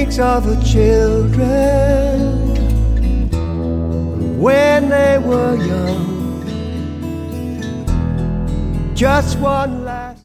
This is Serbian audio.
thinks of her children when they were young. Just one